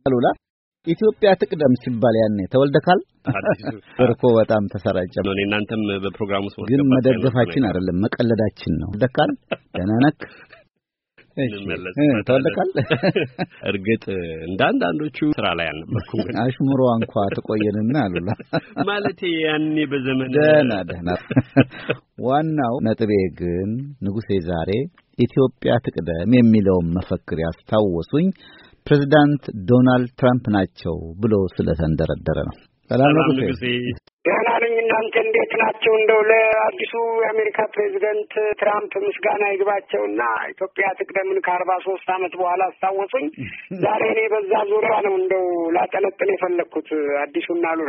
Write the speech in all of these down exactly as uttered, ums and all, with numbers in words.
አሉላ ኢትዮጵያ ትቅደም ሲባል ያኔ ተወልደካል እርኮ በጣም ተሰራጨ ነው እናንተም በፕሮግራሙ ውስጥ ግን መደገፋችን አይደለም መቀለዳችን ነው ደካል ደናነክ እሺ ተወልደካል እርግጥ እንዳንዳንዶቹ ስራ ላይ አልነበርኩም ግን አሽሙሮ እንኳን ተቆየንና አሉላ ማለት ያኔ በዘመን ደና ደና ዋናው ነጥቤ ግን ንጉሴ ዛሬ ኢትዮጵያ ትቅደም የሚለው መፈክር ያስታወሱኝ ፕሬዝዳንት ዶናልድ ትራምፕ ናቸው ብሎ ስለተንደረደረ ነው። ሰላም ንጉሴ ደህና ነኝ እናንተ እንዴት ናችሁ? እንደው ለአዲሱ የአሜሪካ ፕሬዝዳንት ትራምፕ ምስጋና ይግባቸውና ኢትዮጵያ ትቅደምን ከአርባ ሦስት ዓመት በኋላ አስታወሱኝ። ዛሬ እኔ በዛ ዙሪያ ነው እንደው ላጠነጥን የፈለኩት አዲሱና ሉላ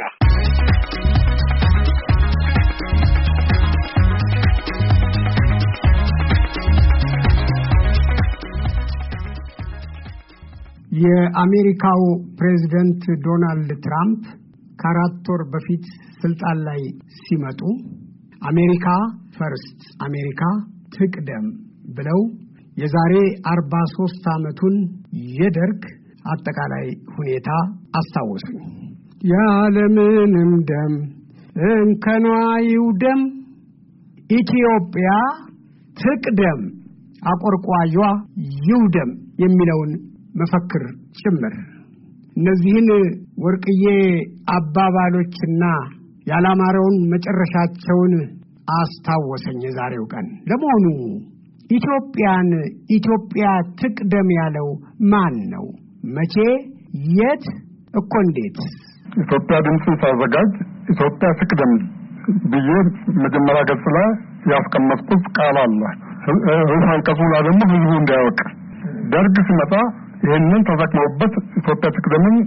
የአሜሪካው ፕሬዝዳንት ዶናልድ ትራምፕ ከአራት ወር በፊት ስልጣን ላይ ሲመጡ አሜሪካ ፈርስት አሜሪካ ትቅደም ብለው የዛሬ አርባ ሦስት ዓመቱን የደርግ አጠቃላይ ሁኔታ አስታወሱኝ። ያለምንም ደም እንከኗ ይውደም ኢትዮጵያ ትቅደም አቆርቋዧ ይውደም የሚለውን መፈክር ጭምር እነዚህን ወርቅዬ አባባሎችና ያላማረውን መጨረሻቸውን አስታወሰኝ የዛሬው ቀን። ለመሆኑ ኢትዮጵያን ኢትዮጵያ ትቅደም ያለው ማን ነው? መቼ? የት? እኮ እንዴት? ኢትዮጵያ ድምጽ ሳዘጋጅ ኢትዮጵያ ትቅደም ብዬ መጀመሪያ ገጽ ላይ ያስቀመጥኩት ቃል አለ። ርዕሰ አንቀጹ ላይ ደግሞ ህዝቡ እንዲያውቅ ደርግ ሲመጣ ይሄንን ተጠቅመውበት ኢትዮጵያ ትቅደምን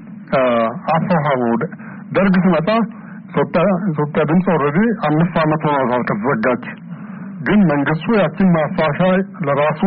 አፋሃው ደርግ ሲመጣ ኢትዮጵያ ኢትዮጵያ ድምጽ ኦሬዲ አምስት ዓመት ሆኗል ከተዘጋች። ግን መንግስቱ ያችን ማፋሻ ለራሱ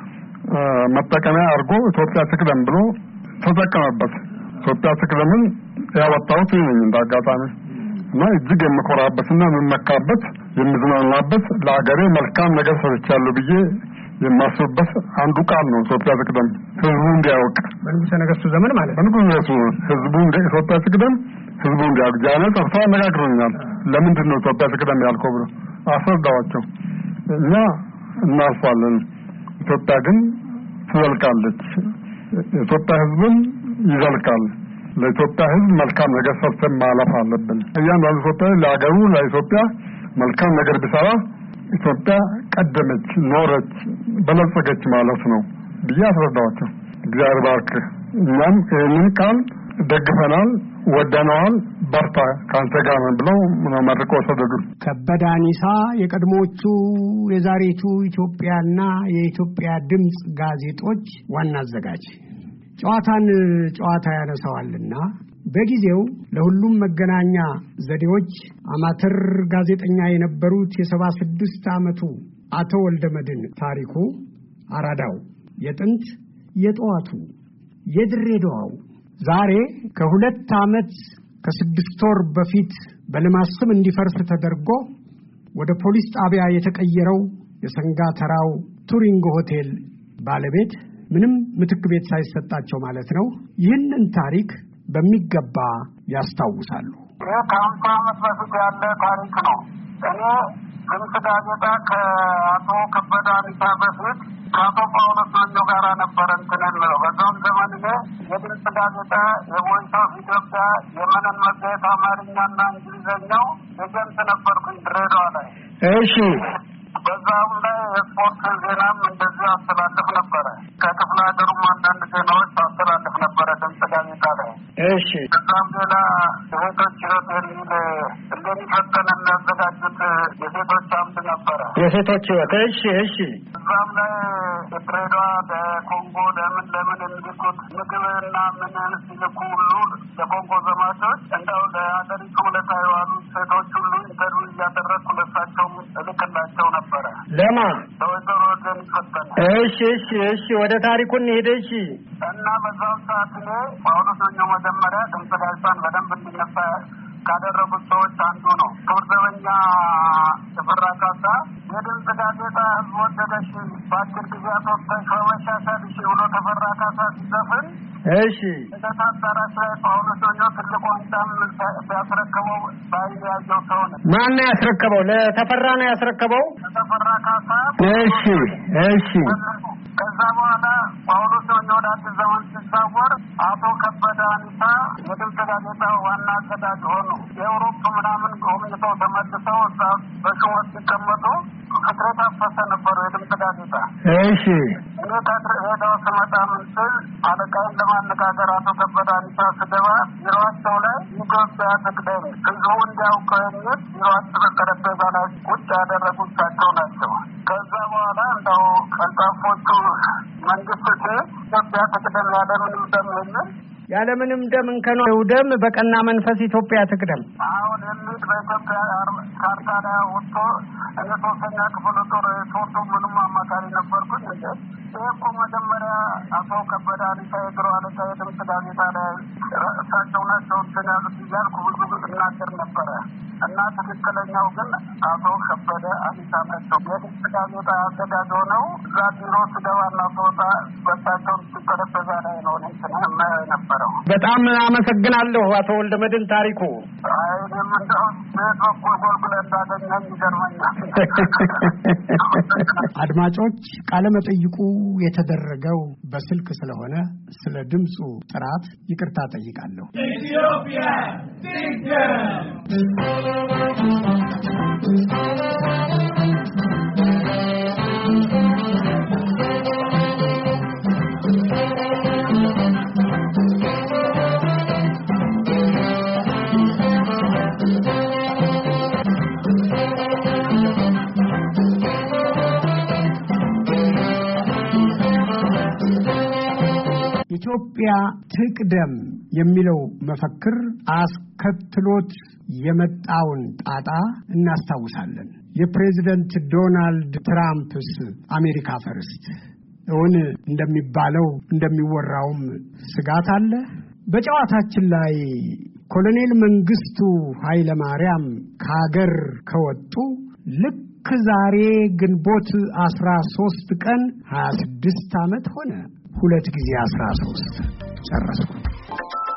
መጠቀሚያ አድርጎ ኢትዮጵያ ትቅደም ብሎ ተጠቀመበት። ኢትዮጵያ ትቅደምን ያወጣሁት ይሄን እንዳጋጣሚ እና እጅግ የምኮራበትና የምመካበት የምዝናናበት ለሀገሬ መልካም ነገር ሰርቻለሁ ብዬ የማስበበት አንዱ ቃል ነው። ኢትዮጵያ ትቅደም ህዝቡ እንዲያውቅ በንጉሠ ነገሥቱ ዘመን ማለት ነው። በንጉሠ ነገሥቱ ህዝቡ እንደ ኢትዮጵያ ትቅደም ህዝቡ እንዲያውቅ ጃነ ጠርታ አነጋግሮኛል። ለምንድን ነው ኢትዮጵያ ትቅደም ያልከው ብሎ አስረዳዋቸው። እኛ እናልፋለን፣ ኢትዮጵያ ግን ትዘልቃለች፣ ኢትዮጵያ ህዝብን ይዘልቃል። ለኢትዮጵያ ህዝብ መልካም ነገር ሰርተን ማለፍ አለብን። እያንዳንዱ ኢትዮጵያዊ ለሀገሩ ለኢትዮጵያ መልካም ነገር ቢሰራ ኢትዮጵያ ቀደመች፣ ኖረች፣ በለጸገች ማለት ነው ብዬ አስረዳዋቸው። እግዚአብሔር ባርክ። እኛም ይህንን ቃል ደግፈናል፣ ወደነዋል፣ በርታ ካንተ ጋር ነን ብለው መርቆ ወሰዱ። ከበደ አኒሳ የቀድሞቹ የዛሬቱ ኢትዮጵያና የኢትዮጵያ ድምጽ ጋዜጦች ዋና አዘጋጅ ጨዋታን ጨዋታ ያነሳዋልና በጊዜው ለሁሉም መገናኛ ዘዴዎች አማተር ጋዜጠኛ የነበሩት የሰባ ስድስት ዓመቱ አቶ ወልደመድን ታሪኩ አራዳው የጥንት የጠዋቱ የድሬዳዋው ዛሬ ከሁለት ዓመት ከስድስት ወር በፊት በልማት ስም እንዲፈርስ ተደርጎ ወደ ፖሊስ ጣቢያ የተቀየረው የሰንጋ ተራው ቱሪንግ ሆቴል ባለቤት ምንም ምትክ ቤት ሳይሰጣቸው ማለት ነው ይህንን ታሪክ በሚገባ ያስታውሳሉ። ከአምሳ ዓመት በፊት ያለ ታሪክ ነው። እኔ ድምጽ ጋዜጣ ከአቶ ከበደ አኒሳ በፊት ከአቶ ጳውሎስ ማኞ ጋር ነበር እንትን የምለው። በዛም ዘመን እኔ የድምጽ ጋዜጣ የቮይስ ኦፍ ኢትዮጵያ የመነን መጽሔት አማርኛና እንግሊዝኛው ኤጀንት ነበርኩኝ ድሬዳዋ ላይ። እሺ በዛም ላይ የስፖርት ዜናም እንደዚህ አስተላልፍ ነበረ። ከክፍለ ሀገሩም አንዳንድ ዜናዎች አስተላልፍ ነበረ ድምጽ ጋዜጣ ላይ። እሺ ከዛም ሌላ የሴቶች ህይወት የሚል እንደሚፈጠን የሚያዘጋጁት የሴቶች አምድ ነበረ። የሴቶች ህይወት እሺ እሺ እዛም ላይ ድሬዳዋ በኮንጎ ለምን ለምን የሚልኩት ምግብና ምን ሲልኩ ሁሉ ለኮንጎ ዘማቾች እንደው ለሀገሪቱ ውለታ የዋሉ ሴቶች ሁሉ ኢንተርቪ እያደረግኩ ለሳቸውም እልክላቸው ነበረ። ለማ ለወይዘሮ ወገን ይፈጠነ። እሺ እሺ እሺ ወደ ታሪኩ እንሂድ። እሺ እና በዛው ሰዓት እኔ ጳውሎስ ማኞ መጀመሪያ ድምጽ ጋዜጣን በደንብ እንዲነሳ ካደረጉት ሰዎች አንዱ ነው። ክቡር ዘበኛ ተፈራ ካሳ የድምፅ ጋዜጣ ህዝብ ወደደሽ በአጭር ጊዜ አስወጥተሽ በመሻሻልሽ ብሎ ተፈራ ካሳ ሲዘፍን እሺ ተታጣራሽ ላይ ጳውሎስ ኞኞ ትልቅ ዋንጫም ሲያስረክበው ባይን ያየው ሰው ነው። ማን ነው ያስረከበው? ለተፈራ ነው ያስረከበው? ተፈራ ካሳ። እሺ እሺ ከዛ በኋላ ጳውሎስ ኞኞ ወደ አዲስ ዘመን ሲዛወር አቶ ከበደ አኒሳ የድምፅ ጋዜጣ ዋና አዘጋጅ ሆኑ። የአውሮፓ ምናምን ጎብኝተው ተመልሰው እዛ በሹመት ሲቀመጡ ፍቅሬ ታፈሰ ነበሩ የድምፅ ጋዜጣ። እሺ እኔ ታድር ሄደው ስመጣ ምን ስል አለቃይን ለማነጋገር አቶ ከበደ አኒሳ ስገባ ቢሮአቸው ላይ ኢትዮጵያ ትቅደም ህዝቡ እንዲያውቀው የሚል ቢሮአቸው በጠረጴዛ ላይ ቁጭ ያደረጉት እሳቸው ናቸው። ከዛ በኋላ እንደው ቀልጣፎቹ መንግስት ኢትዮጵያ ትቅደም ያለምንም ደም የሚል ያለምንም ደም እንከኖ ደም በቀና መንፈስ ኢትዮጵያ ትቅደም አሁን የሚል በኢትዮጵያ ካርታ ላይ ወጥቶ እኔ ሶስተኛ ክፍል ጦር ሶርቱ ምንም አማካሪ ነበርኩኝ። እንጂ ይህ እኮ መጀመሪያ አቶ ከበደ አኒሳ የድሮ አለቃ የድምፅ ጋዜጣ ላይ እሳቸው ናቸው እንትን ያሉት እያልኩ ብዙ እናገር ነበረ እና ትክክለኛው ግን አቶ ከበደ አኒሳ ናቸው። የድምፅ ጋዜጣ አዘጋጅ ሆነው እዛ ቢሮ ስገባና ስወጣ በሳቸው ጠረጴዛ ላይ ነው እንትን ነበረው። በጣም አመሰግናለሁ አቶ ወልደመድህን ታሪኩ። አይ እኔም እንደው ቤት በኩል ጎልጉለ እንዳገኘኝ ይገርመኛል። አድማጮች ቃለ መጠይቁ የተደረገው በስልክ ስለሆነ ስለ ድምፁ ጥራት ይቅርታ ጠይቃለሁ። ኢትዮጵያ ኢትዮጵያ ትቅደም የሚለው መፈክር አስከትሎት የመጣውን ጣጣ እናስታውሳለን። የፕሬዝዳንት ዶናልድ ትራምፕስ አሜሪካ ፈርስት እውን እንደሚባለው እንደሚወራውም ስጋት አለ። በጨዋታችን ላይ ኮሎኔል መንግስቱ ኃይለ ማርያም ከሀገር ከወጡ ልክ ዛሬ ግንቦት አስራ ሶስት ቀን ሀያ ስድስት ዓመት ሆነ። ሁለት ጊዜ አስራ ሶስት ጨረስኩ።